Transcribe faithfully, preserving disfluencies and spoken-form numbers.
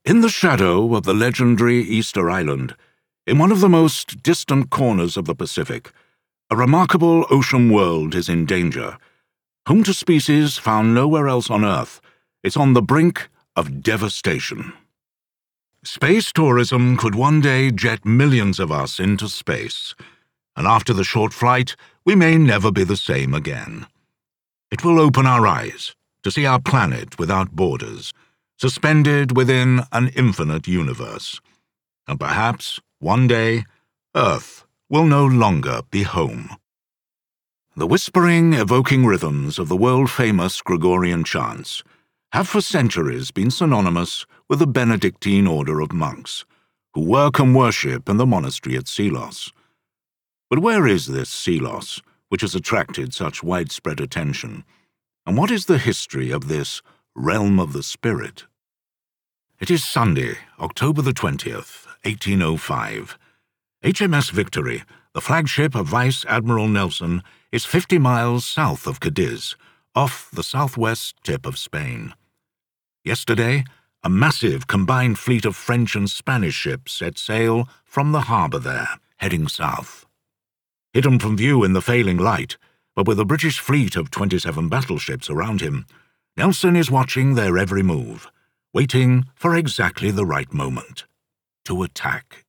In the shadow of the legendary Easter Island, in one of the most distant corners of the Pacific, a remarkable ocean world is in danger. Home to species found nowhere else on Earth, it's on the brink of devastation. Space tourism could one day jet millions of us into space, and after the short flight, we may never be the same again. It will open our eyes to see our planet without borders, suspended within an infinite universe. And perhaps, one day, Earth will no longer be home. The whispering, evoking rhythms of the world-famous Gregorian chants have for centuries been synonymous with the Benedictine order of monks, who work and worship in the monastery at Selos. But where is this Selos, which has attracted such widespread attention? And what is the history of this realm of the spirit? It is Sunday, October the twentieth, eighteen oh five. H M S Victory, the flagship of Vice Admiral Nelson, is fifty miles south of Cadiz, off the southwest tip of Spain. Yesterday, a massive combined fleet of French and Spanish ships set sail from the harbour there, heading south. Hidden from view in the failing light, but with a British fleet of twenty-seven battleships around him, Nelson is watching their every move, waiting for exactly the right moment to attack.